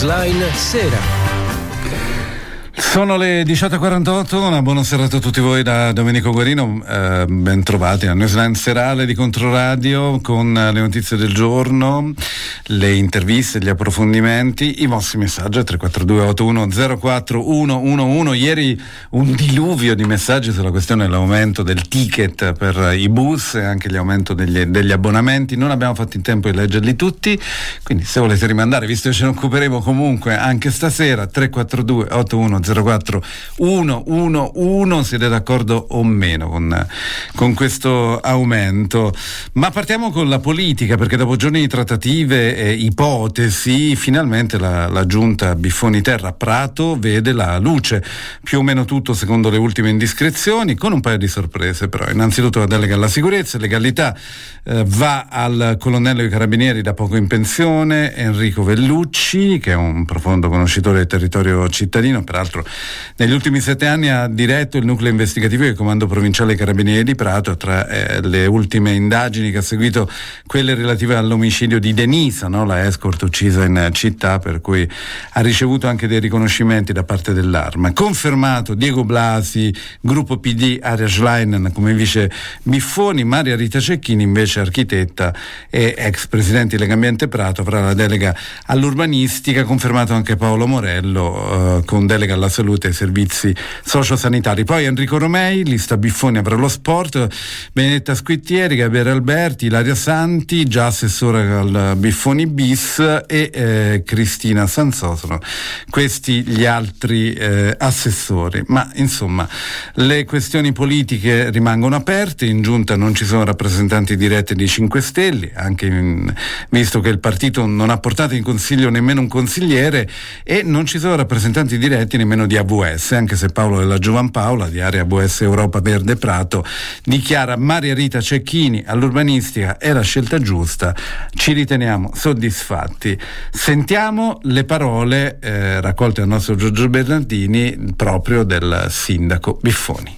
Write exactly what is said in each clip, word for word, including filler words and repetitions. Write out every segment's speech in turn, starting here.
Line Sera. Sono le diciotto e quarantotto, una buona serata a tutti voi da Domenico Guarino, eh, ben trovati a Newsline serale di Controradio con le notizie del giorno, le interviste, gli approfondimenti, i vostri messaggi a tre quattro due otto uno zero quattro uno uno uno. Ieri un diluvio di messaggi sulla questione dell'aumento del ticket per i bus e anche l'aumento degli, degli abbonamenti, non abbiamo fatto in tempo di leggerli tutti, quindi se volete rimandare, visto che ce ne occuperemo comunque anche stasera, tre quattro due otto uno zero quattro uno uno uno, siete d'accordo o meno con, con questo aumento? Ma partiamo con la politica, perché dopo giorni di trattative e ipotesi finalmente la, la giunta Biffoni Terra Prato vede la luce, più o meno tutto secondo le ultime indiscrezioni, con un paio di sorprese però. Innanzitutto la delega alla sicurezza e legalità eh, va al colonnello dei carabinieri da poco in pensione Enrico Vellucci, che è un profondo conoscitore del territorio cittadino, peraltro negli ultimi sette anni ha diretto il nucleo investigativo del Comando Provinciale Carabinieri di Prato. Tra eh, le ultime indagini che ha seguito quelle relative all'omicidio di Denisa, no? La escort uccisa in città, per cui ha ricevuto anche dei riconoscimenti da parte dell'Arma. Confermato Diego Blasi, gruppo P D, Aria Schleinen come vice Biffoni, Maria Rita Cecchini invece architetta e ex presidente di Legambiente Prato avrà la delega all'urbanistica. Confermato anche Paolo Morello eh, con delega alla salute e ai servizi sociosanitari. Poi Enrico Romei, lista Biffoni avrà lo sport, Benedetta Squittieri, Gabriele Alberti, Ilaria Santi, già assessore al Biffoni bis, e eh, Cristina Sansò. Sono questi gli altri eh, assessori. Ma insomma le questioni politiche rimangono aperte. In giunta non ci sono rappresentanti diretti dei cinque Stelle, anche in, visto che il partito non ha portato in consiglio nemmeno un consigliere, e non ci sono rappresentanti diretti nemmeno di A V S, anche se Paolo della Giovan Paola di Area A V S Europa Verde Prato dichiara Maria Rita Cecchini all'urbanistica è la scelta giusta, ci riteniamo soddisfatti. Sentiamo le parole eh, raccolte dal nostro Giorgio Bernardini proprio del sindaco Biffoni.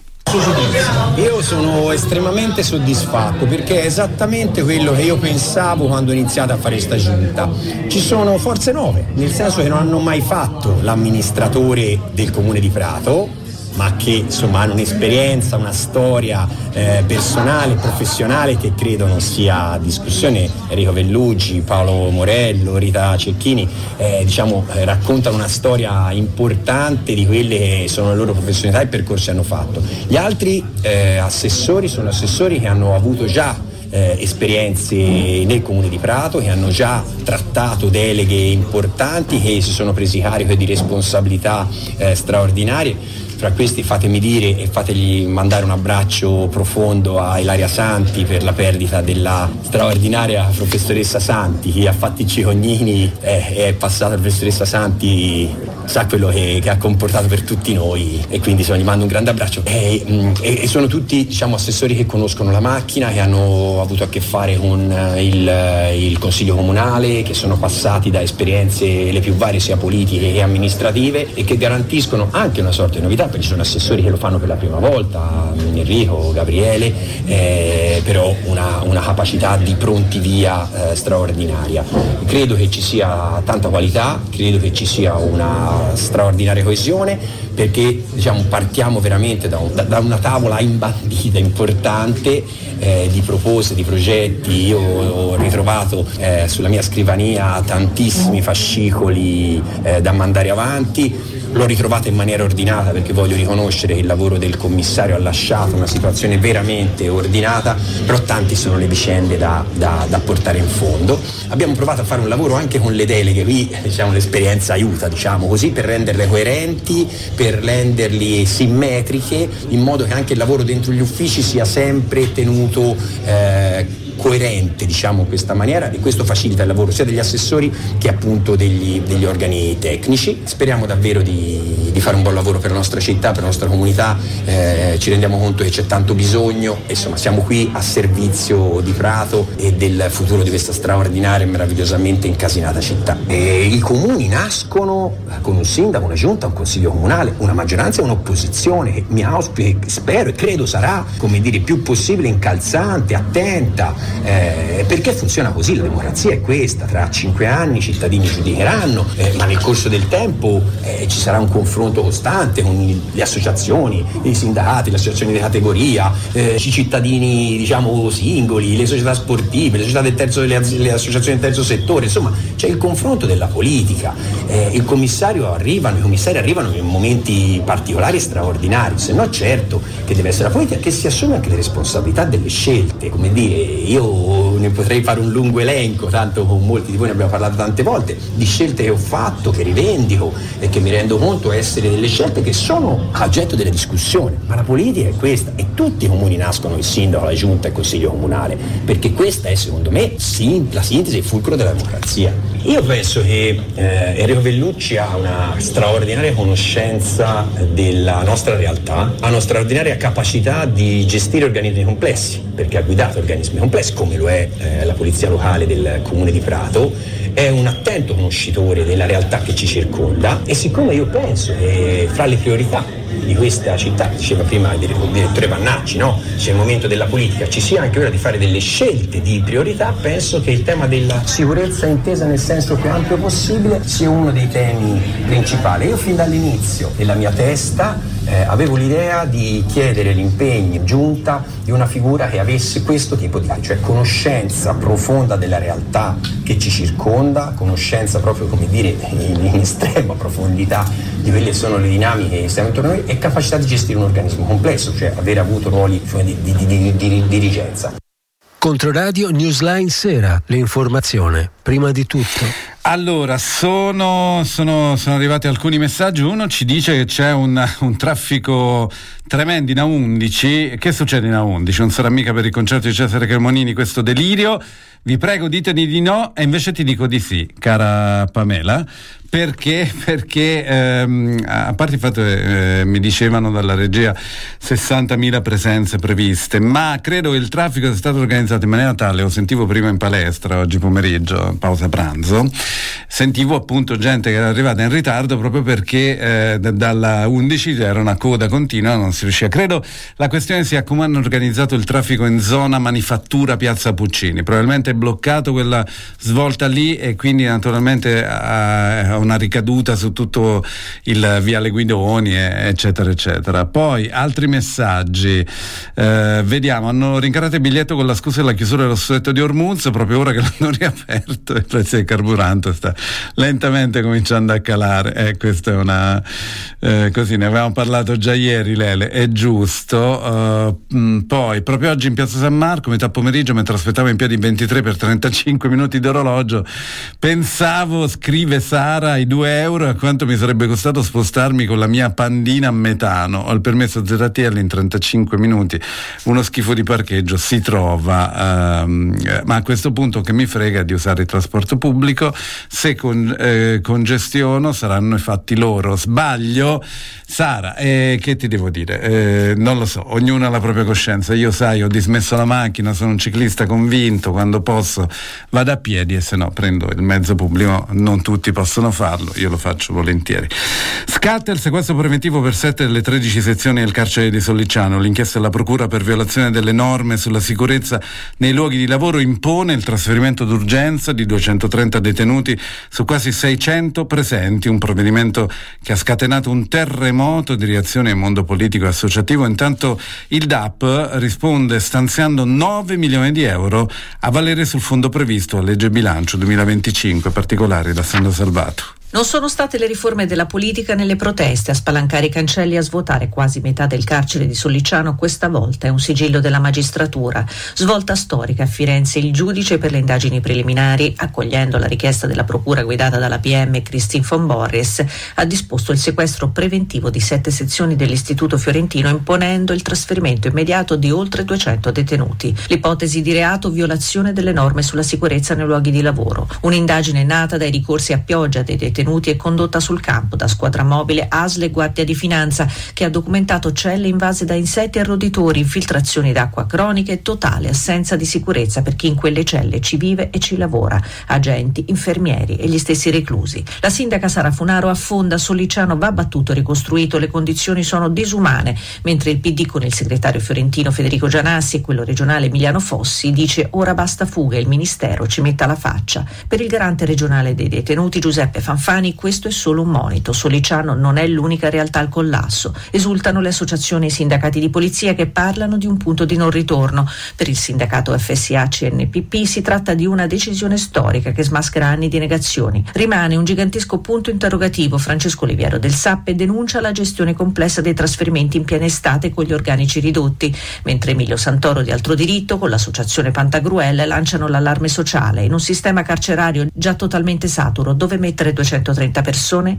Io sono estremamente soddisfatto perché è esattamente quello che io pensavo quando ho iniziato a fare sta giunta. Ci sono forze nuove, nel senso che non hanno mai fatto l'amministratore del comune di Prato, ma che insomma hanno un'esperienza, una storia eh, personale, professionale che credo non sia a discussione. Enrico Vellucci, Paolo Morello, Rita Cecchini eh, diciamo eh, raccontano una storia importante di quelle che sono le loro professionalità e percorsi che hanno fatto. Gli altri eh, assessori sono assessori che hanno avuto già Eh, esperienze nel comune di Prato, che hanno già trattato deleghe importanti, che si sono presi carico di responsabilità eh, straordinarie. Fra questi fatemi dire e fategli mandare un abbraccio profondo a Ilaria Santi per la perdita della straordinaria professoressa Santi. Chi ha fatto i cicognini eh, è passata la professoressa Santi, sa quello che, che ha comportato per tutti noi, e quindi insomma, gli mando un grande abbraccio. E, e, e sono tutti diciamo assessori che conoscono la macchina, che hanno avuto a che fare con il, il consiglio comunale, che sono passati da esperienze le più varie sia politiche che amministrative, e che garantiscono anche una sorta di novità, perché ci sono assessori che lo fanno per la prima volta, Enrico, Gabriele, eh, però una, una capacità di pronti via eh, straordinaria. Credo che ci sia tanta qualità, credo che ci sia una straordinaria coesione, perché diciamo partiamo veramente da, un, da, da una tavola imbandita importante eh, di proposte, di progetti. Io ho ritrovato eh, sulla mia scrivania tantissimi fascicoli eh, da mandare avanti. L'ho ritrovata in maniera ordinata perché voglio riconoscere che il lavoro del commissario ha lasciato una situazione veramente ordinata, però tanti sono le vicende da, da, da portare in fondo. Abbiamo provato a fare un lavoro anche con le deleghe, qui diciamo, l'esperienza aiuta, diciamo così, per renderle coerenti, per renderli simmetriche, in modo che anche il lavoro dentro gli uffici sia sempre tenuto eh, coerente, diciamo in questa maniera, e questo facilita il lavoro sia degli assessori che appunto degli, degli organi tecnici. Speriamo davvero di, di fare un buon lavoro per la nostra città, per la nostra comunità, eh, ci rendiamo conto che c'è tanto bisogno e insomma siamo qui a servizio di Prato e del futuro di questa straordinaria e meravigliosamente incasinata città. E i comuni nascono con un sindaco, una giunta, un consiglio comunale, una maggioranza e un'opposizione che mi auspico, spero e credo sarà, come dire, il più possibile incalzante, attenta, eh, perché funziona così, la democrazia è questa, tra cinque anni i cittadini giudicheranno, eh, ma nel corso del tempo eh, ci sarà un confronto costante con le associazioni, i sindacati, le associazioni di categoria, eh, i cittadini diciamo singoli, le società sportive, le società del terzo, le, le associazioni del terzo settore, insomma c'è il confronto della politica, eh, il commissario arrivano, i commissari arrivano in momenti particolari e straordinari, se no certo che deve essere la politica che si assume anche le responsabilità delle scelte, come dire, io ne potrei fare un lungo elenco, tanto con molti di voi ne abbiamo parlato tante volte, di scelte che ho fatto, che rivendico e che mi rendo conto essere delle scelte che sono oggetto della discussione, ma la politica è questa e tutti i comuni nascono il sindaco, la giunta e il consiglio comunale, perché questa è secondo me sì, la sintesi e il fulcro della democrazia. Io penso che eh, Enrico Vellucci ha una straordinaria conoscenza della nostra realtà, ha una straordinaria capacità di gestire organismi complessi, perché ha guidato organismi complessi come lo è eh, la polizia locale del comune di Prato, è un attento conoscitore della realtà che ci circonda e siccome io penso che fra le priorità di questa città, diceva prima il direttore Pannacci, no? C'è il momento della politica, ci sia anche ora di fare delle scelte di priorità, penso che il tema della sicurezza intesa nel senso più ampio possibile sia uno dei temi principali. Io fin dall'inizio nella mia testa eh, avevo l'idea di chiedere l'impegno in giunta di una figura che avesse questo tipo di, cioè conoscenza profonda della realtà che ci circonda, conoscenza proprio come dire in, in estrema profondità di quelle che sono le dinamiche che stiamo intorno a noi e capacità di gestire un organismo complesso, cioè aver avuto ruoli cioè, di, di, di, di, di dirigenza. Controradio Newsline Sera, l'informazione prima di tutto. Allora, sono, sono, sono arrivati alcuni messaggi. Uno ci dice che c'è un, un traffico tremendo in A undici. Che succede in A undici? Non sarà mica per il concerto di Cesare Cremonini questo delirio? Vi prego, ditemi di no e invece ti dico di sì, cara Pamela. Perché? Perché ehm, a parte il fatto che eh, mi dicevano dalla regia sessantamila presenze previste, ma credo che il traffico sia stato organizzato in maniera tale, lo sentivo prima in palestra oggi pomeriggio, pausa pranzo, sentivo appunto gente che era arrivata in ritardo proprio perché eh, d- dalla undici c'era una coda continua, non si riusciva. Credo la questione sia come hanno organizzato il traffico in zona Manifattura Piazza Puccini, probabilmente è bloccato quella svolta lì e quindi naturalmente ha una ricaduta su tutto il Viale Guidoni eccetera eccetera. Poi altri messaggi, eh, vediamo, hanno rincarato il biglietto con la scusa della chiusura dello stretto di Hormuz proprio ora che l'hanno riaperto e il prezzo del carburante sta lentamente cominciando a calare, eh, questa è una eh, così ne avevamo parlato già ieri, Lele, è giusto. Uh, mh, poi proprio oggi in Piazza San Marco metà pomeriggio mentre aspettavo in piedi ventitré per trentacinque minuti d'orologio pensavo, scrive Sara, ai due euro a quanto mi sarebbe costato spostarmi con la mia pandina a metano. Ho il permesso Z T L in trentacinque minuti, uno schifo di parcheggio si trova, um, ma a questo punto che mi frega di usare il trasporto pubblico, se con, eh, congestiono saranno i fatti loro. Sbaglio? Sara, eh, che ti devo dire? Eh, non lo so, ognuno ha la propria coscienza. Io sai, ho dismesso la macchina, sono un ciclista convinto, quando posso vado a piedi e se no prendo il mezzo pubblico, non tutti possono farlo, io lo faccio volentieri. Scatta il sequestro preventivo per sette delle tredici sezioni del carcere di Sollicciano. L'inchiesta della procura per violazione delle norme sulla sicurezza nei luoghi di lavoro impone il trasferimento d'urgenza di duecentotrenta detenuti su quasi seicento presenti, un provvedimento che ha scatenato un terremoto di reazione nel mondo politico e associativo. Intanto il D A P risponde stanziando nove milioni di euro a valere sul fondo previsto a legge bilancio duemilaventicinque, particolari da Sandro Salvato. Non sono state le riforme della politica nelle proteste a spalancare i cancelli e a svuotare quasi metà del carcere di Sollicciano. Questa volta è un sigillo della magistratura. Svolta storica a Firenze, il giudice per le indagini preliminari, accogliendo la richiesta della procura guidata dalla P M Christine von Borries, ha disposto il sequestro preventivo di sette sezioni dell'Istituto Fiorentino, imponendo il trasferimento immediato di oltre duecento detenuti. L'ipotesi di reato: violazione delle norme sulla sicurezza nei luoghi di lavoro. Un'indagine nata dai ricorsi a pioggia dei detenuti detenuti è condotta sul campo da squadra mobile A S L e Guardia di Finanza, che ha documentato celle invase da insetti e roditori, infiltrazioni d'acqua croniche e totale assenza di sicurezza per chi in quelle celle ci vive e ci lavora, agenti, infermieri e gli stessi reclusi. La sindaca Sara Funaro affonda: Sollicciano va battuto e ricostruito, le condizioni sono disumane, mentre il P D con il segretario fiorentino Federico Gianassi e quello regionale Emiliano Fossi dice ora basta fughe, il ministero ci metta la faccia. Per il garante regionale dei detenuti Giuseppe Fanfani questo è solo un monito, Sollicciano non è l'unica realtà al collasso. Esultano le associazioni e i sindacati di polizia che parlano di un punto di non ritorno. Per il sindacato F S A C N P P si tratta di una decisione storica che smaschera anni di negazioni. Rimane un gigantesco punto interrogativo. Francesco Oliviero del S A P denuncia la gestione complessa dei trasferimenti in piena estate con gli organici ridotti, mentre Emilio Santoro di Altro Diritto con l'associazione Pantagruel lanciano l'allarme sociale. In un sistema carcerario già totalmente saturo, dove mettere duecentotrenta persone?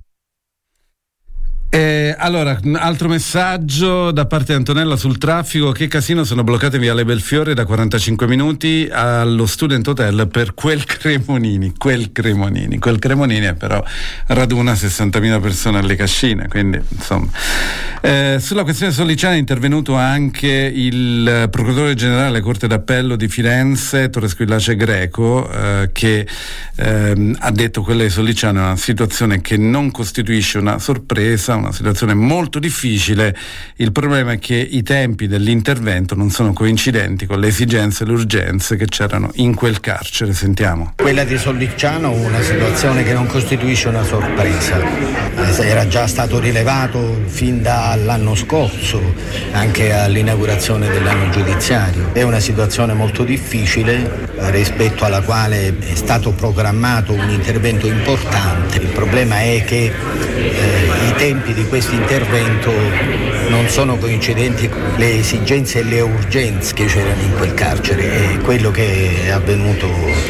Eh, allora, altro messaggio da parte di Antonella sul traffico: che casino, sono bloccate Viale Belfiore da quarantacinque minuti allo Student Hotel per quel Cremonini, quel Cremonini, quel Cremonini è però raduna sessantamila persone alle Cascine, quindi insomma. Eh, sulla questione Sollicciano è intervenuto anche il procuratore generale Corte d'Appello di Firenze, Torre Squillace Greco, eh, che eh, ha detto quella di Sollicciano è una situazione che non costituisce una sorpresa, una situazione molto difficile. Il problema è che i tempi dell'intervento non sono coincidenti con le esigenze e le urgenze che c'erano in quel carcere. Sentiamo. Quella di Sollicciano è una situazione che non costituisce una sorpresa, era già stato rilevato fin dall'anno scorso, anche all'inaugurazione dell'anno giudiziario. È una situazione molto difficile rispetto alla quale è stato programmato un intervento importante. Il problema è che eh, i tempi di questo intervento non sono coincidenti con le esigenze e le urgenze che c'erano in quel carcere, e quello che è avvenuto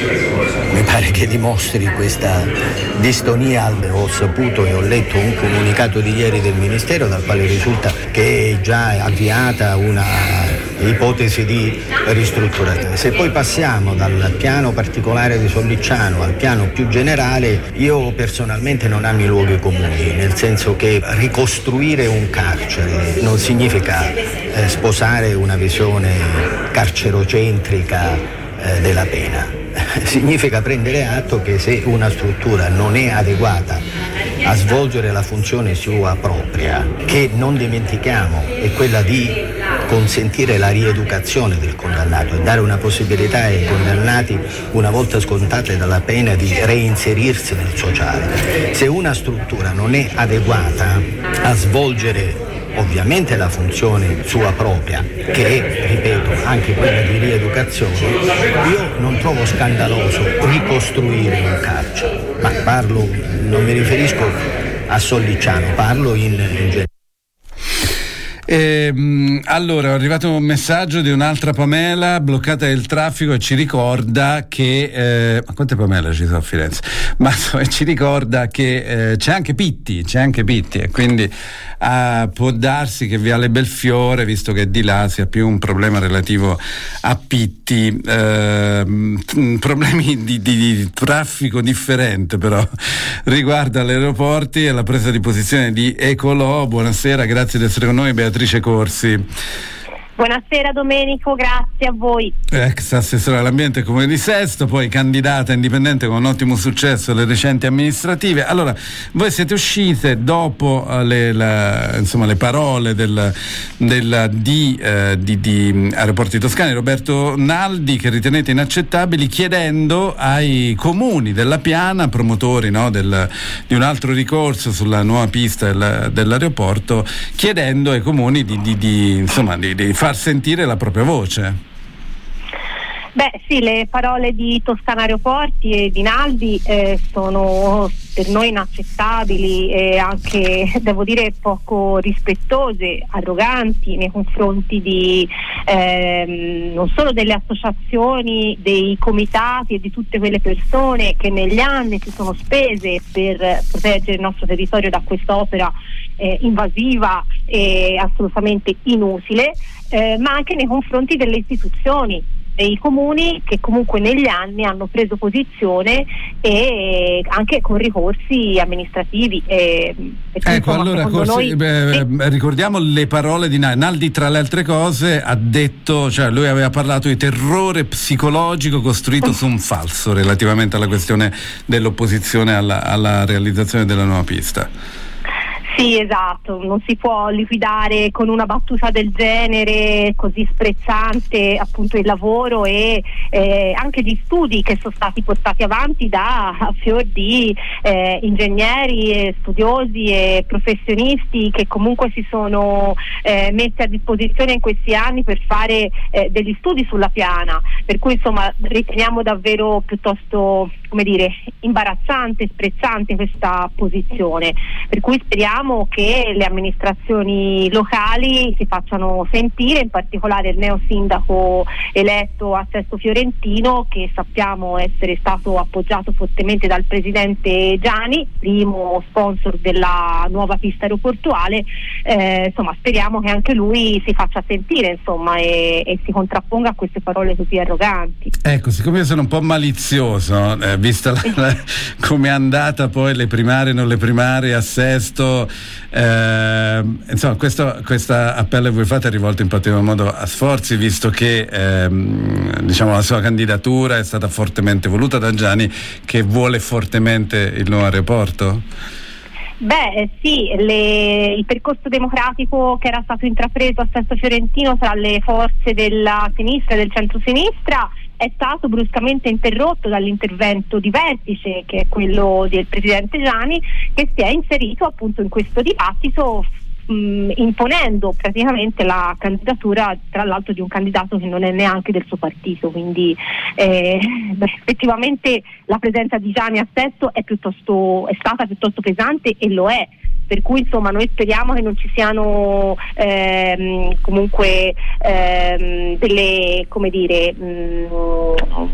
mi pare che dimostri questa distonia. Ho saputo e ho letto un comunicato di ieri del Ministero dal quale risulta che è già avviata una ipotesi di ristrutturazione. Se poi passiamo dal piano particolare di Sollicciano al piano più generale, io personalmente non amo i luoghi comuni, nel senso che ricostruire un carcere non significa eh, sposare una visione carcerocentrica eh, della pena. Significa prendere atto che se una struttura non è adeguata a svolgere la funzione sua propria, che non dimentichiamo è quella di consentire la rieducazione del condannato e dare una possibilità ai condannati, una volta scontate dalla pena, di reinserirsi nel sociale. Se una struttura non è adeguata a svolgere ovviamente la funzione sua propria, che è, ripeto, anche quella di rieducazione, io non trovo scandaloso ricostruire un carcere, ma parlo, non mi riferisco a Sollicciano, parlo in, in generale. Eh, allora, è arrivato un messaggio di un'altra Pamela, bloccata del traffico, e ci ricorda che eh, ma quante Pamela ci sono a Firenze? Ma ci ricorda che eh, c'è anche Pitti, c'è anche Pitti, e quindi eh, può darsi che Viale Belfiore, visto che di là, sia più un problema relativo a Pitti, eh, problemi di, di, di traffico differente però riguarda gli aeroporti e la presa di posizione di Ecolò. Buonasera, grazie di essere con noi, Beatrice Corsi. Buonasera Domenico, grazie a voi. Ex assessore all'ambiente Comune di Sesto, poi candidata indipendente con un ottimo successo alle recenti amministrative. Allora, voi siete uscite dopo le, la, insomma, le parole del, del, di, eh, di, di Aeroporti Toscani, Roberto Naldi, che ritenete inaccettabili, chiedendo ai comuni della Piana, promotori, no, del, di un altro ricorso sulla nuova pista del, dell'aeroporto, chiedendo ai comuni di, di, di, insomma, di, di far sentire la propria voce. Beh sì, le parole di Toscana Aeroporti e di Naldi eh, sono per noi inaccettabili e anche, devo dire, poco rispettose, arroganti nei confronti di ehm, non solo delle associazioni, dei comitati e di tutte quelle persone che negli anni si sono spese per proteggere il nostro territorio da quest'opera eh, invasiva e assolutamente inutile, eh, ma anche nei confronti delle istituzioni, dei comuni che comunque negli anni hanno preso posizione e anche con ricorsi amministrativi. E, ecco, insomma, allora corsi, noi... beh, ricordiamo le parole di Naldi. Naldi, tra le altre cose, ha detto, cioè lui aveva parlato di terrore psicologico costruito su un falso relativamente alla questione dell'opposizione alla, alla realizzazione della nuova pista. Sì, esatto, non si può liquidare con una battuta del genere così sprezzante appunto il lavoro e eh, anche gli studi che sono stati portati avanti da fior di eh, ingegneri e studiosi e professionisti che comunque si sono eh, messi a disposizione in questi anni per fare eh, degli studi sulla piana, per cui insomma riteniamo davvero piuttosto, come dire, imbarazzante, sprezzante questa posizione, per cui speriamo che le amministrazioni locali si facciano sentire, in particolare il neo sindaco eletto a Sesto Fiorentino, che sappiamo essere stato appoggiato fortemente dal presidente Giani, primo sponsor della nuova pista aeroportuale. Eh, insomma, speriamo che anche lui si faccia sentire, insomma, e, e si contrapponga a queste parole così arroganti. Ecco, siccome io sono un po' malizioso, eh, vista la, la, come è andata poi le primarie non le primarie a Sesto, eh, insomma questo questa appello che voi fate è rivolto in particolar modo a Sforzi, visto che ehm, diciamo la sua candidatura è stata fortemente voluta da Giani, che vuole fortemente il nuovo aeroporto. Beh sì, le, il percorso democratico che era stato intrapreso a Sesto Fiorentino tra le forze della sinistra e del centro-sinistra è stato bruscamente interrotto dall'intervento di vertice, che è quello del presidente Giani, che si è inserito appunto in questo dibattito mh, imponendo praticamente la candidatura, tra l'altro, di un candidato che non è neanche del suo partito, quindi eh, beh, effettivamente la presenza di Giani a Sesto è piuttosto è stata piuttosto pesante e lo è. Per cui insomma noi speriamo che non ci siano ehm, comunque ehm, delle, come dire, mh,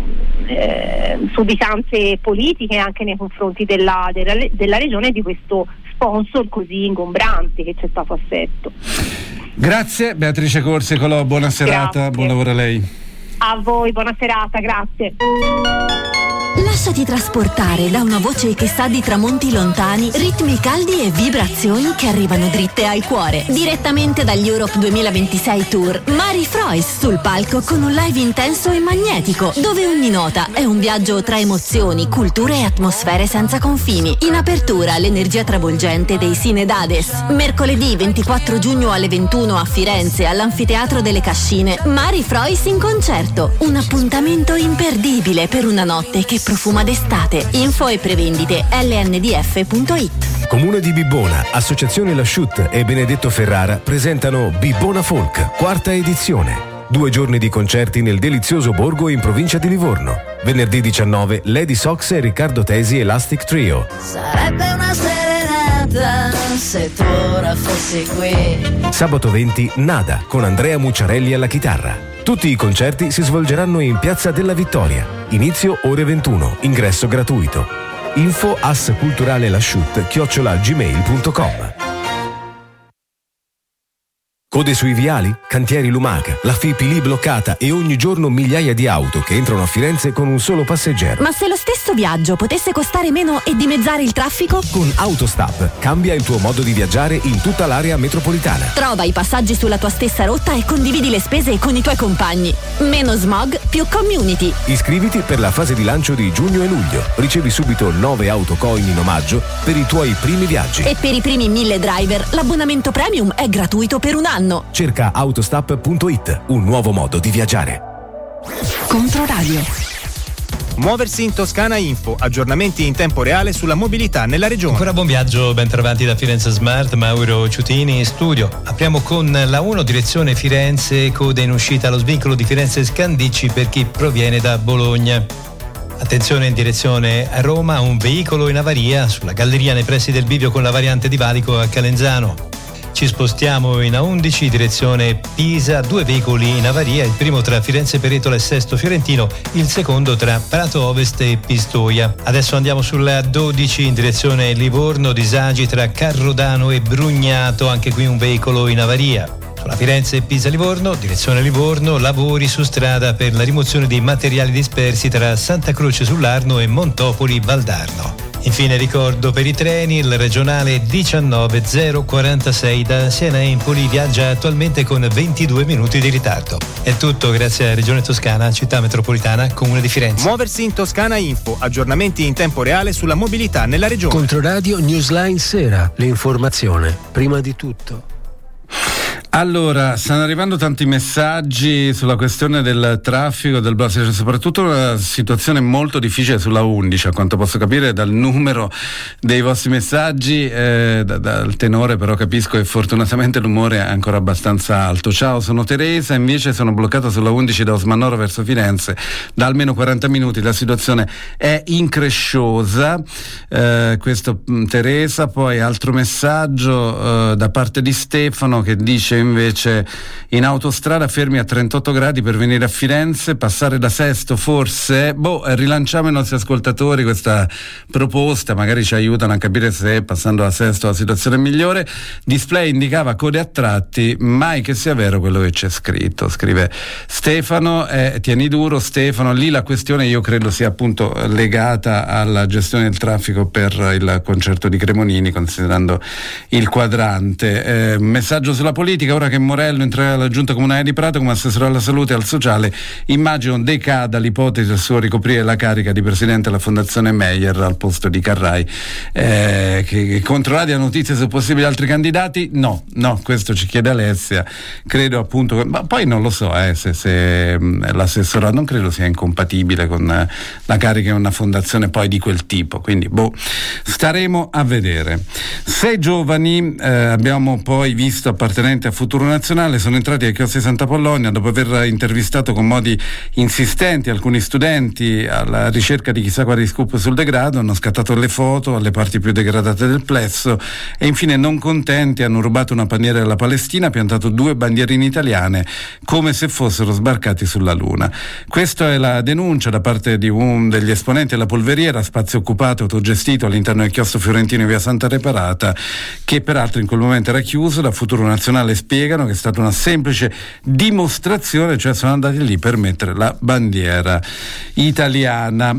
eh, sudditanze politiche anche nei confronti della, della, della regione e di questo sponsor così ingombrante che c'è stato a Sesto. Grazie Beatrice Corsi Colò, buona serata, grazie. Buon lavoro a lei. A voi, buona serata, grazie. Lasciati trasportare da una voce che sa di tramonti lontani, ritmi caldi e vibrazioni che arrivano dritte al cuore. Direttamente dagli Europe duemilaventisei Tour, Mari Frois sul palco con un live intenso e magnetico, dove ogni nota è un viaggio tra emozioni, culture e atmosfere senza confini. In apertura l'energia travolgente dei Sinedades. Mercoledì ventiquattro giugno alle ventuno a Firenze, all'Anfiteatro delle Cascine, Mari Frois in concerto. Un appuntamento imperdibile per una notte che profuma d'estate. Info e prevendite L N D F punto it. Comune di Bibbona, Associazione Lasciut e Benedetto Ferrara presentano Bibbona Folk, quarta edizione. Due giorni di concerti nel delizioso borgo in provincia di Livorno. Venerdì diciannove Lady Sox e Riccardo Tesi Elastic Trio. Sarebbe una serenata se tu ora fossi qui. Sabato venti Nada con Andrea Mucciarelli alla chitarra. Tutti i concerti si svolgeranno in Piazza della Vittoria. Inizio ore ventuno, ingresso gratuito. Info as culturale lasciut chiocciola gmail punto com. Code sui viali? Cantieri Lumaca, la F I P I lì bloccata e ogni giorno migliaia di auto che entrano a Firenze con un solo passeggero. Ma se lo stesso viaggio potesse costare meno e dimezzare il traffico? Con Autostop cambia il tuo modo di viaggiare in tutta l'area metropolitana. Trova i passaggi sulla tua stessa rotta e condividi le spese con i tuoi compagni. Meno smog, più community. Iscriviti per la fase di lancio di giugno e luglio. Ricevi subito nove autocoin in omaggio per i tuoi primi viaggi. E per i primi mille driver l'abbonamento premium è gratuito per un anno. Cerca autostop punto it, un nuovo modo di viaggiare. Controradio. Muoversi in Toscana Info, aggiornamenti in tempo reale sulla mobilità nella regione. Ancora buon viaggio, ben trovati da Firenze Smart, Mauro Ciutini in studio. Apriamo con la uno direzione Firenze, coda in uscita allo svincolo di Firenze Scandicci per chi proviene da Bologna. Attenzione in direzione a Roma, un veicolo in avaria sulla galleria nei pressi del bivio con la variante di Valico a Calenzano. Ci spostiamo in A undici, direzione Pisa, due veicoli in avaria, il primo tra Firenze Peretola e Sesto Fiorentino, il secondo tra Prato Ovest e Pistoia. Adesso andiamo sulla dodici in direzione Livorno, disagi tra Carrodano e Brugnato, anche qui un veicolo in avaria. Sulla Firenze-Pisa-Livorno, direzione Livorno, lavori su strada per la rimozione dei materiali dispersi tra Santa Croce sull'Arno e Montopoli-Valdarno. Infine ricordo per i treni, il regionale diciannove zero quarantasei da Siena a Empoli viaggia attualmente con ventidue minuti di ritardo. È tutto grazie a Regione Toscana, Città Metropolitana, Comune di Firenze. Muoversi in Toscana Info, aggiornamenti in tempo reale sulla mobilità nella regione. Controradio Newsline Sera, l'informazione prima di tutto. Allora, stanno arrivando tanti messaggi sulla questione del traffico, del blocco, soprattutto una situazione molto difficile sulla undici, a quanto posso capire dal numero dei vostri messaggi, eh, da, dal tenore però capisco che fortunatamente l'umore è ancora abbastanza alto. Ciao, sono Teresa, invece sono bloccata sulla undici da Osmanoro verso Firenze da almeno quaranta minuti, la situazione è incresciosa, eh, questo mh, Teresa. Poi altro messaggio eh, da parte di Stefano che dice invece in autostrada fermi a trentotto gradi per venire a Firenze, passare da Sesto forse, boh, rilanciamo i nostri ascoltatori questa proposta, magari ci aiutano a capire se passando da Sesto la situazione è migliore. Display indicava code a tratti, mai che sia vero quello che c'è scritto, scrive Stefano. Eh, tieni duro Stefano, lì la questione io credo sia appunto legata alla gestione del traffico per il concerto di Cremonini, considerando il quadrante. Eh, messaggio sulla politica: ora che Morello entrerà alla giunta comunale di Prato come assessore alla salute e al sociale, immagino decada l'ipotesi del suo ricoprire la carica di presidente della fondazione Meyer al posto di Carrai. Eh, che, che controllate notizie su possibili altri candidati? No, no, questo ci chiede Alessia. Credo appunto che, ma poi non lo so eh, se, se l'assessorato non credo sia incompatibile con la carica in una fondazione poi di quel tipo, quindi boh, staremo a vedere. Sei giovani eh, abbiamo poi visto appartenenti a Futuro Nazionale sono entrati ai chioschi Santa Polonia dopo aver intervistato con modi insistenti alcuni studenti alla ricerca di chissà quali scoop sul degrado, hanno scattato le foto alle parti più degradate del plesso e infine, non contenti, hanno rubato una bandiera della Palestina, piantato due bandierine italiane come se fossero sbarcati sulla Luna. Questa è la denuncia da parte di un degli esponenti della Polveriera, spazio occupato e autogestito all'interno del chiostro fiorentino in via Santa Reparata, che peraltro in quel momento era chiuso. Da Futuro Nazionale spiegano che è stata una semplice dimostrazione, cioè sono andati lì per mettere la bandiera italiana.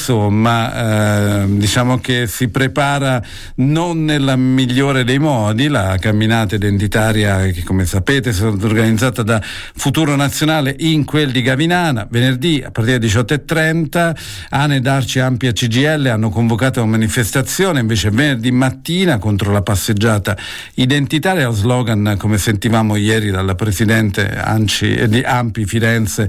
Insomma, eh, diciamo che si prepara non nella migliore dei modi la camminata identitaria che, come sapete, è stata organizzata da Futuro Nazionale in quel di Gavinana. Venerdì a partire dalle diciotto e trenta ANE, Darci, Ampi e C G I L hanno convocato una manifestazione invece venerdì mattina contro la passeggiata identitaria. Lo slogan, come sentivamo ieri dalla presidente Anci, eh, di Ampi Firenze,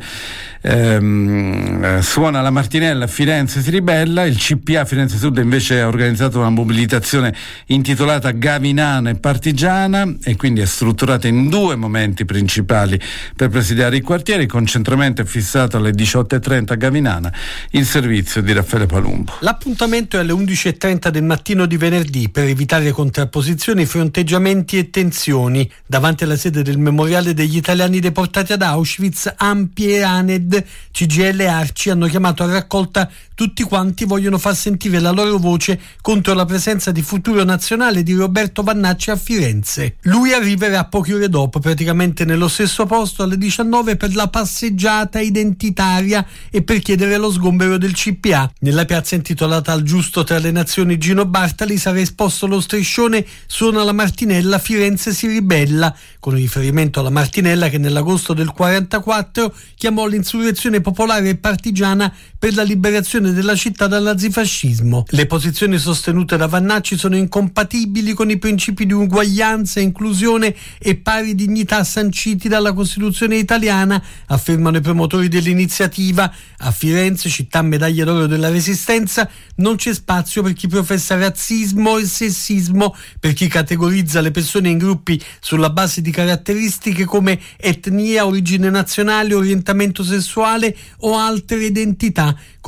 ehm, eh, suona la Martinella, Firenze si ribella. Il C P A Firenze Sud invece ha organizzato una mobilitazione intitolata Gavinana e Partigiana e quindi è strutturata in due momenti principali per presidiare i quartieri. Il concentramento è fissato alle diciotto e trenta a Gavinana. Il servizio di Raffaele Palumbo. L'appuntamento è alle undici e trenta del mattino di venerdì per evitare contrapposizioni, fronteggiamenti e tensioni. Davanti alla sede del Memoriale degli Italiani deportati ad Auschwitz, Ampi e ANED, C G I L e Arci hanno chiamato a raccolta tutti quanti vogliono far sentire la loro voce contro la presenza di Futuro Nazionale di Roberto Vannacci a Firenze. Lui arriverà poche ore dopo, praticamente nello stesso posto, alle diciannove, per la passeggiata identitaria e per chiedere lo sgombero del C P A. Nella piazza intitolata Al giusto tra le nazioni Gino Bartali sarà esposto lo striscione Suona la Martinella, Firenze si ribella, con riferimento alla Martinella che nell'agosto del quarantaquattro chiamò l'insurrezione popolare e partigiana per la liberazione della città dal nazifascismo. Le posizioni sostenute da Vannacci sono incompatibili con i principi di uguaglianza, inclusione e pari dignità sanciti dalla Costituzione italiana, affermano i promotori dell'iniziativa. A Firenze, città medaglia d'oro della Resistenza, non c'è spazio per chi professa razzismo e sessismo, per chi categorizza le persone in gruppi sulla base di caratteristiche come etnia, origine nazionale, orientamento sessuale o altre identità, contribuendo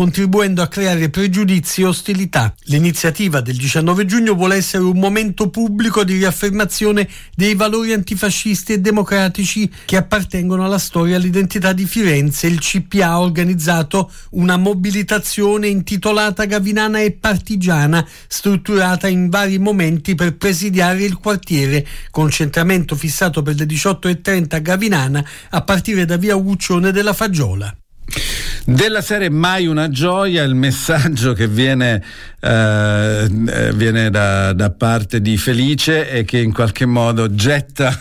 contribuendo a creare pregiudizi e ostilità. L'iniziativa del diciannove giugno vuole essere un momento pubblico di riaffermazione dei valori antifascisti e democratici che appartengono alla storia e all'identità di Firenze. Il C P A ha organizzato una mobilitazione intitolata Gavinana e Partigiana, strutturata in vari momenti per presidiare il quartiere. Concentramento fissato per le diciotto e trenta a Gavinana a partire da via Uguccione della Faggiola. Della serie Mai una gioia, il messaggio che viene, eh, viene da, da parte di Felice e che in qualche modo getta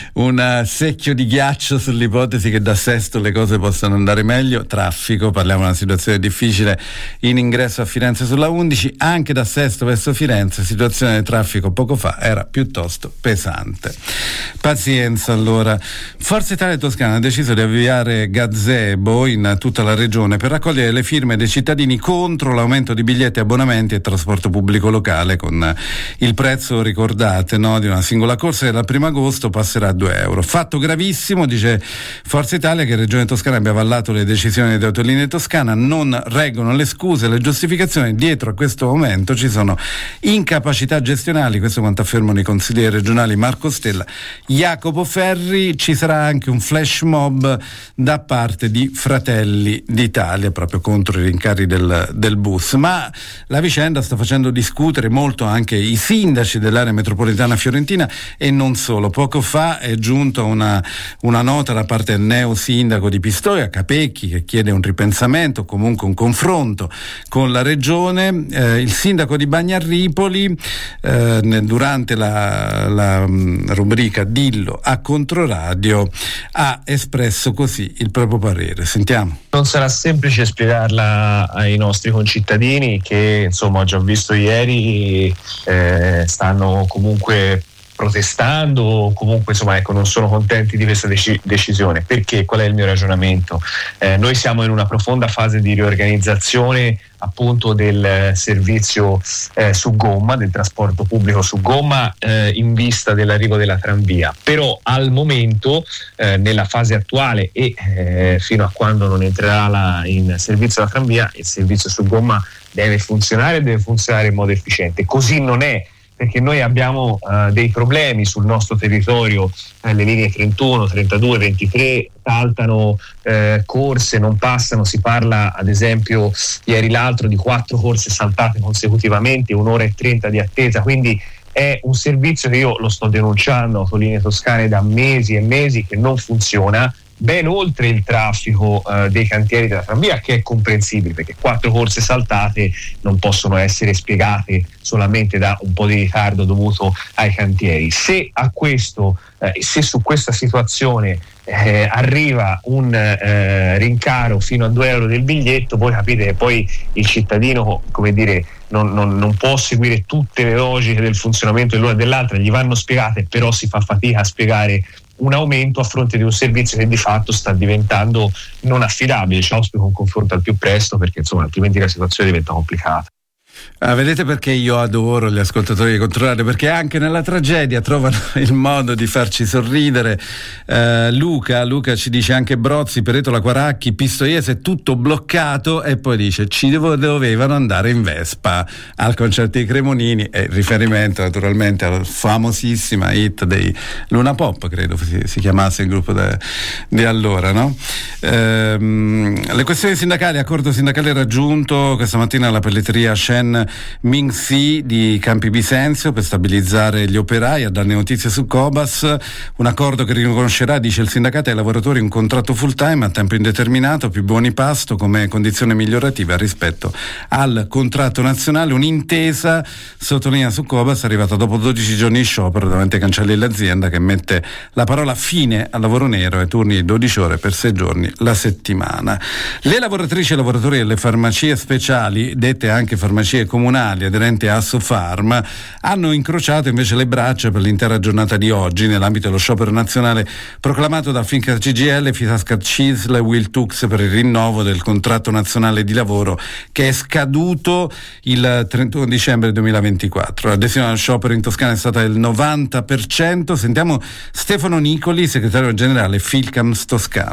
un secchio di ghiaccio sull'ipotesi che da Sesto le cose possano andare meglio. Traffico, parliamo di una situazione difficile in ingresso a Firenze sulla undici, anche da Sesto verso Firenze situazione di traffico poco fa era piuttosto pesante. Pazienza allora. Forza Italia Toscana ha deciso di avviare gazebo in tutta la regione per raccogliere le firme dei cittadini contro l'aumento di biglietti, abbonamenti e trasporto pubblico locale, con il prezzo, ricordate, no, di una singola corsa che dal primo agosto passerà a due euro. Fatto gravissimo, dice Forza Italia, che Regione Toscana abbia avallato le decisioni di Autolinee Toscana, non reggono le scuse e le giustificazioni. Dietro a questo aumento ci sono incapacità gestionali, questo quanto affermano i consiglieri regionali Marco Stella, Jacopo Ferri. Ci sarà anche un flash mob da parte di Fratelli d'Italia proprio contro i rincari del, del bus, ma la vicenda sta facendo discutere molto anche i sindaci dell'area metropolitana fiorentina e non solo. Poco fa è giunta una, una nota da parte del neo sindaco di Pistoia, Capecchi, che chiede un ripensamento, comunque un confronto con la regione. Eh, il sindaco di Bagnarripoli eh, durante la, la mh, rubrica Dillo a Controradio ha espresso così il proprio parere. Sentiamo. Non sarà semplice spiegarla ai nostri concittadini che, insomma, ho già visto ieri, eh, stanno comunque protestando o comunque, insomma, ecco, non sono contenti di questa dec- decisione. Perché? Qual è il mio ragionamento? Eh, noi siamo in una profonda fase di riorganizzazione appunto del servizio eh, su gomma, del trasporto pubblico su gomma, eh, in vista dell'arrivo della tranvia. Però al momento, eh, nella fase attuale e eh, fino a quando non entrerà la, in servizio la tranvia, il servizio su gomma deve funzionare e deve funzionare in modo efficiente. Così non è, perché noi abbiamo uh, dei problemi sul nostro territorio, eh, le linee trentuno, trentadue, ventitré saltano eh, corse, non passano. Si parla ad esempio ieri l'altro di quattro corse saltate consecutivamente, un'ora e trenta di attesa, quindi è un servizio che io lo sto denunciando a Autolinee Toscane da mesi e mesi, che non funziona, ben oltre il traffico uh, dei cantieri della tranvia, che è comprensibile, perché quattro corse saltate non possono essere spiegate solamente da un po' di ritardo dovuto ai cantieri. Se a questo, eh, se su questa situazione eh, arriva un eh, rincaro fino a due euro del biglietto, voi capite che poi il cittadino, come dire, non, non, non può seguire tutte le logiche del funzionamento dell'una e dell'altra, gli vanno spiegate, però si fa fatica a spiegare un aumento a fronte di un servizio che di fatto sta diventando non affidabile. Ci auspico un confronto al più presto, perché insomma altrimenti la situazione diventa complicata. Ah, vedete perché io adoro gli ascoltatori di Controradio, perché anche nella tragedia trovano il modo di farci sorridere. eh, Luca Luca ci dice anche Brozzi, Peretola, Quaracchi, Pistoiese, tutto bloccato, e poi dice ci dovevano andare in Vespa al concerto di Cremonini, e riferimento naturalmente alla famosissima hit dei Luna Pop, credo si, si chiamasse il gruppo de, di allora, no? Ehm, le questioni sindacali, accordo sindacale raggiunto questa mattina alla pelletteria Shen Ming Si di Campi Bisenzio per stabilizzare gli operai. A darne notizie su Cobas, un accordo che riconoscerà, dice il sindacato, ai lavoratori un contratto full time a tempo indeterminato, più buoni pasto come condizione migliorativa rispetto al contratto nazionale. Un'intesa, sottolinea su Cobas, arrivata dopo dodici giorni di sciopero davanti ai cancelli dell'azienda, che mette la parola fine al lavoro nero e turni di dodici ore per sei giorni la settimana. Le lavoratrici e lavoratori delle farmacie speciali, dette anche farmacie comunali aderenti a Assofarm, hanno incrociato invece le braccia per l'intera giornata di oggi nell'ambito dello sciopero nazionale proclamato da Finca C G I L, Fitascat Cisl e Wiltux per il rinnovo del contratto nazionale di lavoro che è scaduto il trentuno dicembre duemilaventiquattro. L'adesione allo sciopero in Toscana è stata del novanta per cento. Sentiamo Stefano Nicoli, segretario generale Filcams Toscana.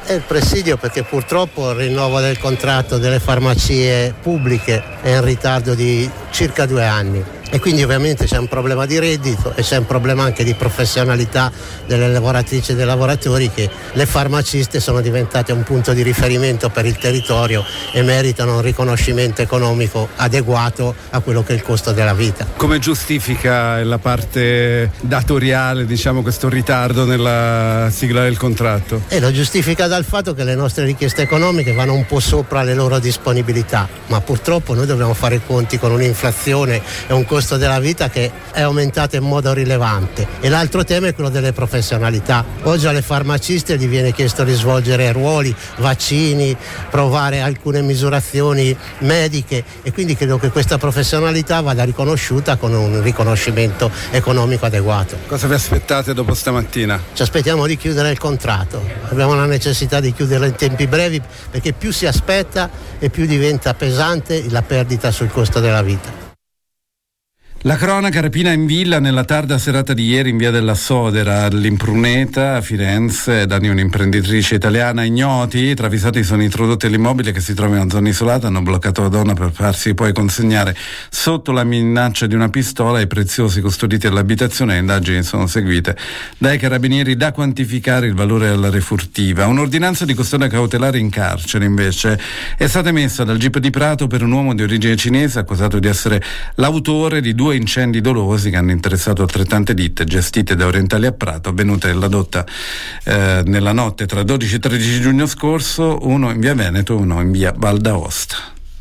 È il presidio perché purtroppo il rinnovo del contratto delle farmacie pubbliche è in ritardo di circa due anni e quindi ovviamente c'è un problema di reddito e c'è un problema anche di professionalità delle lavoratrici e dei lavoratori, che le farmaciste sono diventate un punto di riferimento per il territorio e meritano un riconoscimento economico adeguato a quello che è il costo della vita. Come giustifica la parte datoriale, diciamo, questo ritardo nella sigla del contratto? E lo giustifica dal fatto che le nostre richieste economiche vanno un po' sopra le loro disponibilità, ma purtroppo noi dobbiamo fare i conti con un'inflazione e un costo della vita che è aumentato in modo rilevante. E l'altro tema è quello delle professionalità. Oggi alle farmaciste gli viene chiesto di svolgere ruoli, vaccini, provare alcune misurazioni mediche e quindi credo che questa professionalità vada riconosciuta con un riconoscimento economico adeguato. Cosa vi aspettate dopo stamattina? Ci aspettiamo di chiudere il contratto, abbiamo la necessità di chiuderlo in tempi brevi perché più si aspetta e più diventa pesante la perdita sul costo della vita. La cronaca: rapina in villa nella tarda serata di ieri in via della Sodera, all'Impruneta, a Firenze, da un'imprenditrice italiana. Ignoti travisati sono introdotti all'immobile, che si trova in una zona isolata, hanno bloccato la donna per farsi poi consegnare sotto la minaccia di una pistola i preziosi custoditi all'abitazione. Le indagini sono seguite dai carabinieri, da quantificare il valore della refurtiva. Un'ordinanza di custodia cautelare in carcere invece è stata emessa dal G I P di Prato per un uomo di origine cinese accusato di essere l'autore di due incendi dolosi che hanno interessato altrettante ditte gestite da Orientali a Prato, avvenute nella, dotta, eh, nella notte tra dodici e tredici giugno scorso, uno in via Veneto e uno in via Val d'Aosta.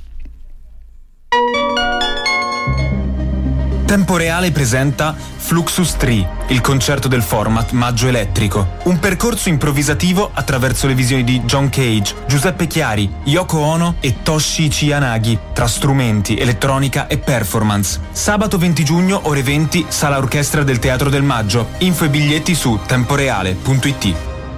Tempo Reale presenta Fluxus tre, il concerto del format Maggio Elettrico. Un percorso improvvisativo attraverso le visioni di John Cage, Giuseppe Chiari, Yoko Ono e Toshi Chiyanagi, tra strumenti, elettronica e performance. Sabato venti giugno, ore venti, Sala Orchestra del Teatro del Maggio. Info e biglietti su temporeale punto it.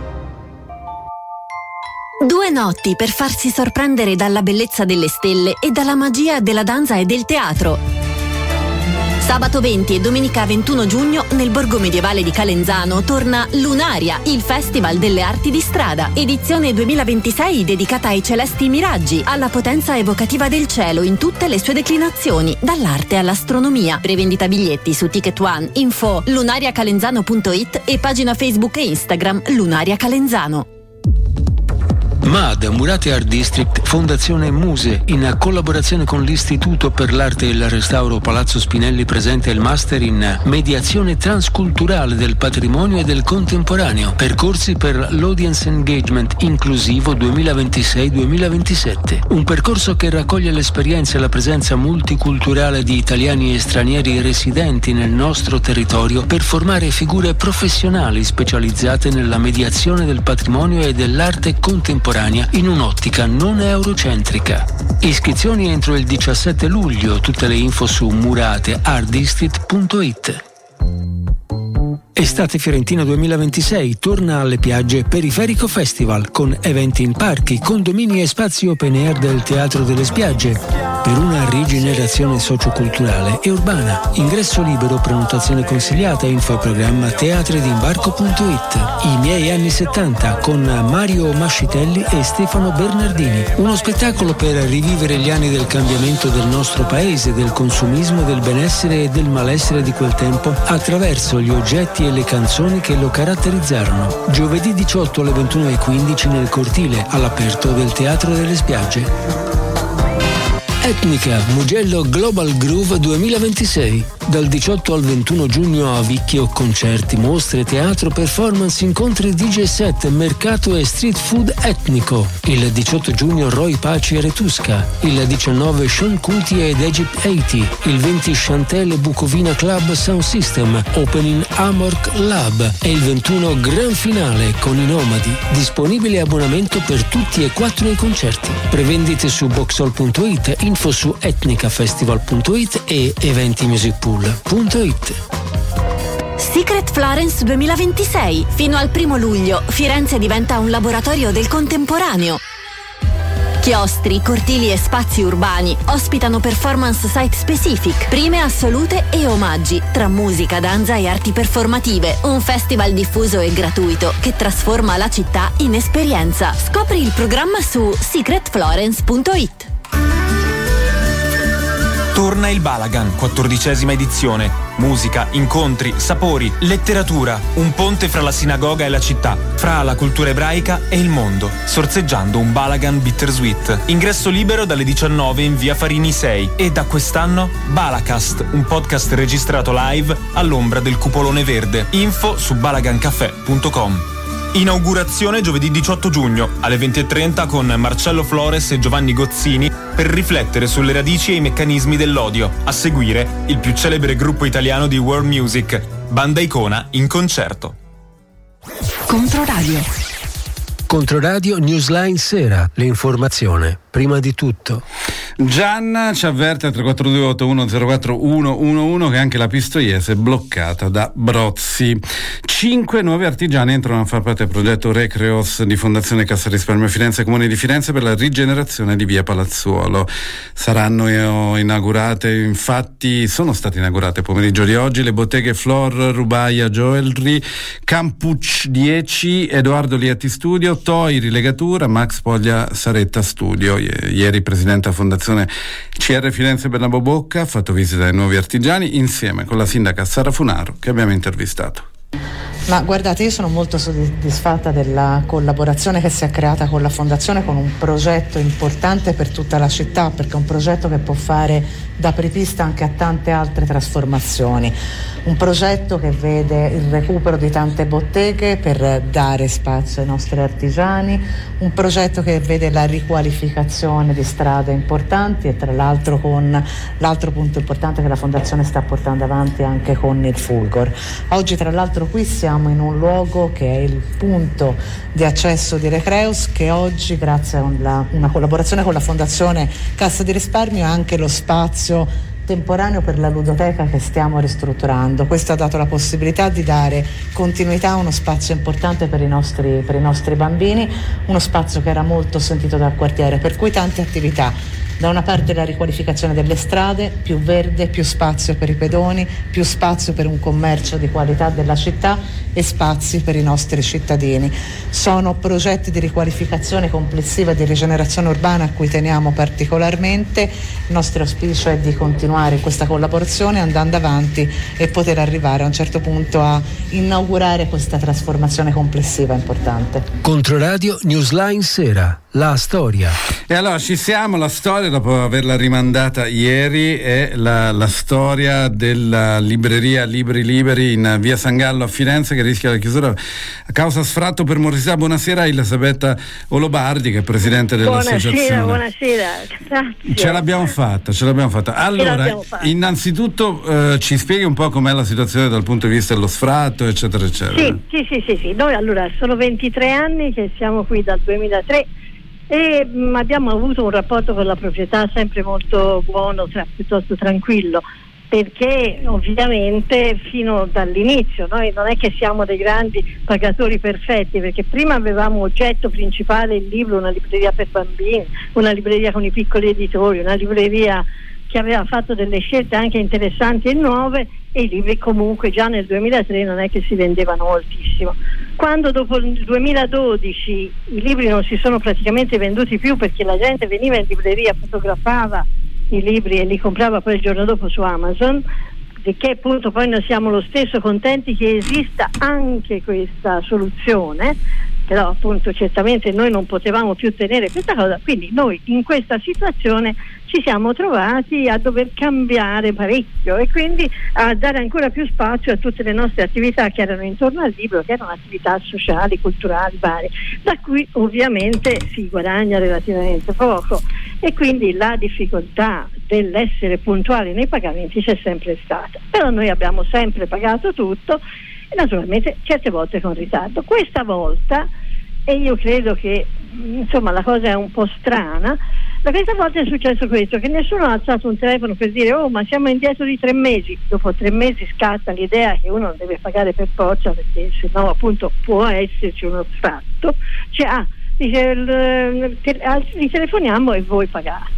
Due notti per farsi sorprendere dalla bellezza delle stelle e dalla magia della danza e del teatro. Sabato venti e domenica ventuno giugno nel Borgo Medievale di Calenzano torna Lunaria, il Festival delle Arti di Strada, edizione duemilaventisei dedicata ai celesti miraggi, alla potenza evocativa del cielo in tutte le sue declinazioni, dall'arte all'astronomia. Prevendita biglietti su Ticket One, info lunariacalenzano punto it e pagina Facebook e Instagram Lunaria Calenzano. M A D, Murate Art District, Fondazione Muse, in collaborazione con l'Istituto per l'Arte e il Restauro Palazzo Spinelli, presenta il Master in Mediazione Transculturale del Patrimonio e del Contemporaneo, percorsi per l'Audience Engagement Inclusivo duemilaventisei duemilaventisette. Un percorso che raccoglie l'esperienza e la presenza multiculturale di italiani e stranieri residenti nel nostro territorio per formare figure professionali specializzate nella mediazione del patrimonio e dell'arte contemporanea in un'ottica non eurocentrica. Iscrizioni entro il diciassette luglio, tutte le info su murate art district punto it. Estate Fiorentina duemilaventisei torna alle piagge Periferico Festival con eventi in parchi, condomini e spazi open air del Teatro delle Spiagge per una rigenerazione socioculturale e urbana. Ingresso libero, prenotazione consigliata, info e programma teatredimbarco punto it. I miei anni settanta con Mario Mascitelli e Stefano Bernardini. Uno spettacolo per rivivere gli anni del cambiamento del nostro paese, del consumismo, del benessere e del malessere di quel tempo attraverso gli oggetti e le canzoni che lo caratterizzarono. Giovedì diciotto alle ventuno e quindici nel cortile all'aperto del Teatro delle Spiagge. Etnica, Mugello Global Groove duemilaventisei. Dal diciotto al ventuno giugno a Vicchio, concerti, mostre, teatro, performance, incontri, D J set, mercato e street food etnico. Il diciotto giugno Roy Paci e Retusca. Il diciannove Sean Kuti ed Egypt ottanta. Il venti Chantel e Bucovina Club Sound System. Opening Amorc Lab. E il ventuno gran finale con i Nomadi. Disponibile abbonamento per tutti e quattro i concerti. Prevendite su boxhall punto it, info su etnicafestival punto it e eventimusicpool punto it. Secret Florence duemilaventisei. Fino al primo luglio Firenze diventa un laboratorio del contemporaneo. Chiostri, cortili e spazi urbani ospitano performance site specific, prime assolute e omaggi, tra musica, danza e arti performative. Un festival diffuso e gratuito che trasforma la città in esperienza. Scopri il programma su secret florence punto it. Torna il Balagan, quattordicesima edizione. Musica, incontri, sapori, letteratura. Un ponte fra la sinagoga e la città, fra la cultura ebraica e il mondo. Sorseggiando un Balagan bittersweet. Ingresso libero dalle diciannove in via Farini sei. E da quest'anno Balacast, un podcast registrato live all'ombra del cupolone verde. Info su balagan caffè punto com. Inaugurazione giovedì diciotto giugno alle venti e trenta con Marcello Flores e Giovanni Gozzini per riflettere sulle radici e i meccanismi dell'odio. A seguire il più celebre gruppo italiano di world music, Banda Icona in concerto. Controradio. Controradio Newsline Sera, l'informazione prima di tutto. Gianna ci avverte al tre quattro due otto uno zero quattro uno uno uno che anche la Pistoiese è bloccata da Brozzi. Cinque nuovi artigiani entrano a far parte del progetto Recreos di Fondazione Cassa Risparmio Firenze e Comune di Firenze per la rigenerazione di via Palazzuolo. Saranno inaugurate, infatti sono state inaugurate pomeriggio di oggi le botteghe Flor, Rubaia, Jewelry, Campucci dieci, Edoardo Lietti Studio, Toi Rilegatura, Max Poglia Saretta Studio. Ieri il presidente della Fondazione C R Firenze Bernabò Bocca ha fatto visita ai nuovi artigiani insieme con la sindaca Sara Funaro che abbiamo intervistato. Ma guardate, io sono molto soddisfatta della collaborazione che si è creata con la Fondazione, con un progetto importante per tutta la città, perché è un progetto che può fare da apripista anche a tante altre trasformazioni. Un progetto che vede il recupero di tante botteghe per dare spazio ai nostri artigiani, un progetto che vede la riqualificazione di strade importanti e tra l'altro con l'altro punto importante che la Fondazione sta portando avanti anche con il Fulgor. Oggi tra l'altro qui siamo in un luogo che è il punto di accesso di Recreus, che oggi grazie a una, una collaborazione con la Fondazione Cassa di Risparmio è anche lo spazio temporaneo per la ludoteca che stiamo ristrutturando. Questo ha dato la possibilità di dare continuità a uno spazio importante per i nostri, per i nostri bambini, uno spazio che era molto sentito dal quartiere, per cui tante attività. Da una parte la riqualificazione delle strade, più verde, più spazio per i pedoni, più spazio per un commercio di qualità della città e spazi per i nostri cittadini. Sono progetti di riqualificazione complessiva e di rigenerazione urbana a cui teniamo particolarmente. Il nostro auspicio è di continuare in questa collaborazione andando avanti e poter arrivare a un certo punto a inaugurare questa trasformazione complessiva importante. Controradio Newsline Sera, la storia. E allora ci siamo, la storia dopo averla rimandata ieri è la, la storia della libreria Libri Liberi in via San Gallo a Firenze che rischia la chiusura a causa sfratto per morosità. Buonasera Elisabetta Olobardi che è presidente dell'associazione. Buonasera, buonasera, grazie. Ce l'abbiamo fatta, ce l'abbiamo fatta. Allora, l'abbiamo fatta. innanzitutto eh, ci spieghi un po' com'è la situazione dal punto di vista dello sfratto, eccetera, eccetera. Sì, sì, sì, sì, sì. Noi allora sono ventitré anni che siamo qui dal duemilatré e mh, abbiamo avuto un rapporto con la proprietà sempre molto buono, tra, piuttosto tranquillo, perché ovviamente fino dall'inizio noi non è che siamo dei grandi pagatori perfetti, perché prima avevamo oggetto principale il libro, una libreria per bambini, una libreria con i piccoli editori, una libreria che aveva fatto delle scelte anche interessanti e nuove, e i libri comunque già nel duemilatré non è che si vendevano moltissimo. Quando dopo il duemiladodici i libri non si sono praticamente venduti più perché la gente veniva in libreria, fotografava i libri e li comprava poi il giorno dopo su Amazon, di che appunto poi noi siamo lo stesso contenti che esista anche questa soluzione, però appunto certamente noi non potevamo più tenere questa cosa, quindi noi in questa situazione ci siamo trovati a dover cambiare parecchio e quindi a dare ancora più spazio a tutte le nostre attività che erano intorno al libro, che erano attività sociali, culturali, varie, da cui ovviamente si guadagna relativamente poco, e quindi la difficoltà dell'essere puntuali nei pagamenti c'è sempre stata, però noi abbiamo sempre pagato tutto e naturalmente certe volte con ritardo. Questa volta, e io credo che insomma la cosa è un po' strana, ma questa volta è successo questo, che nessuno ha alzato un telefono per dire oh ma siamo indietro di tre mesi. Dopo tre mesi scatta l'idea che uno non deve pagare per forza, perché se no appunto può esserci uno sfratto, cioè ah, dice li telefoniamo e voi pagate.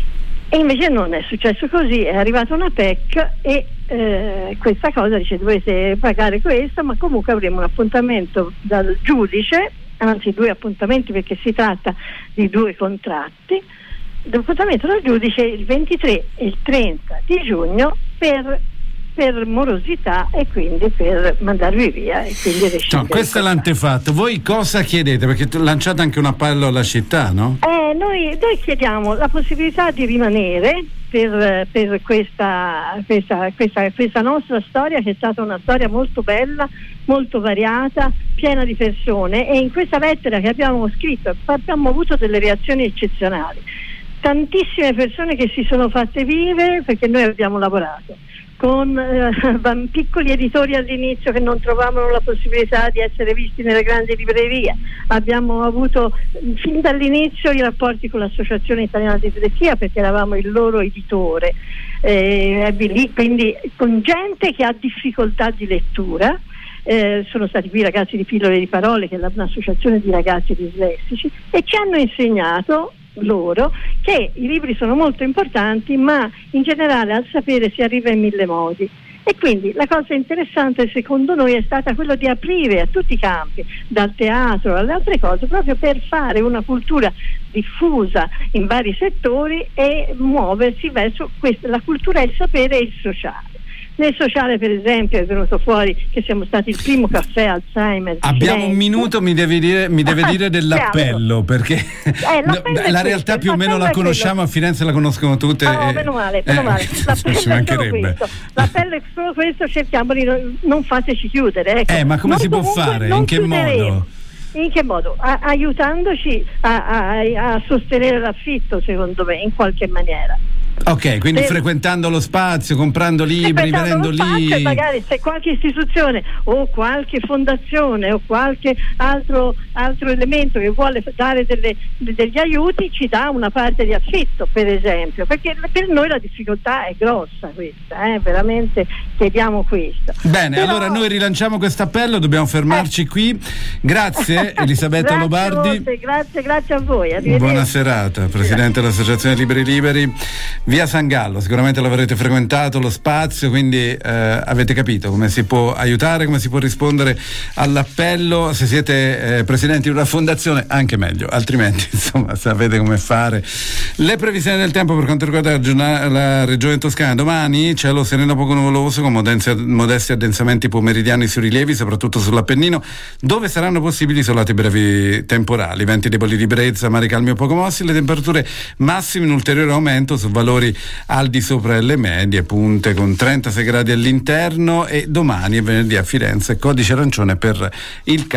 E invece non è successo così, è arrivata una P E C e eh, questa cosa dice dovete pagare questo, ma comunque avremo un appuntamento dal giudice, anzi due appuntamenti perché si tratta di due contratti, l'appuntamento dal giudice il ventitré e il trenta di giugno per per morosità e quindi per mandarvi via e quindi no, questo è l'antefatto. Voi cosa chiedete? Perché lanciate anche un appello alla città, no? Eh, noi, noi chiediamo la possibilità di rimanere per, per questa, questa, questa, questa nostra storia, che è stata una storia molto bella, molto variata, piena di persone, e in questa lettera che abbiamo scritto abbiamo avuto delle reazioni eccezionali, tantissime persone che si sono fatte vive perché noi abbiamo lavorato con eh, piccoli editori all'inizio che non trovavano la possibilità di essere visti nelle grandi librerie. Abbiamo avuto fin dall'inizio i rapporti con l'Associazione Italiana di Dislessia perché eravamo il loro editore, eh, quindi con gente che ha difficoltà di lettura. Eh, sono stati qui ragazzi di Pillole di Parole, che è un'associazione di ragazzi dislessici, e ci hanno insegnato loro che i libri sono molto importanti, ma in generale al sapere si arriva in mille modi, e quindi la cosa interessante secondo noi è stata quello di aprire a tutti i campi, dal teatro alle altre cose, proprio per fare una cultura diffusa in vari settori e muoversi verso questa, la cultura, il sapere e il sociale. Nel sociale, per esempio, è venuto fuori che siamo stati il primo caffè Alzheimer. Abbiamo un minuto, mi devi dire, mi deve dire dell'appello, perché eh, l'appello la realtà più o meno la conosciamo, a Firenze la conoscono tutte. No, meno male, meno eh, male. L'appello, ci mancherebbe. è l'appello è solo questo, cerchiamo di non, non fateci chiudere. Ecco. Eh, ma come Noi si può fare? In che modo? In che modo? A- aiutandoci a, a, a sostenere l'affitto, secondo me, in qualche maniera. Ok, quindi Se, frequentando lo spazio, comprando libri, venendo lì. E magari se qualche istituzione o qualche fondazione o qualche altro, altro elemento che vuole dare delle, degli aiuti ci dà una parte di affitto, per esempio, perché per noi la difficoltà è grossa questa, eh? Veramente chiediamo questo. Bene, Però, allora noi rilanciamo questo appello, dobbiamo fermarci eh. qui. Grazie Elisabetta grazie Lobardi. Molte, grazie, grazie a voi. Buona serata, Presidente dell'Associazione Libri Liberi. Via San Gallo, sicuramente l'avrete frequentato lo spazio, quindi eh, avete capito come si può aiutare, come si può rispondere all'appello. Se siete eh, presidenti di una fondazione, anche meglio, altrimenti insomma sapete come fare. Le previsioni del tempo per quanto riguarda la, giornata, la regione toscana: domani cielo sereno poco nuvoloso con modesti, modesti addensamenti pomeridiani sui rilievi, soprattutto sull'Appennino, dove saranno possibili isolati brevi temporali, venti deboli di brezza, mari calmi o poco mossi, le temperature massime in ulteriore aumento su valori al di sopra delle medie, punte con trentasei gradi all'interno, e domani e venerdì a Firenze codice arancione per il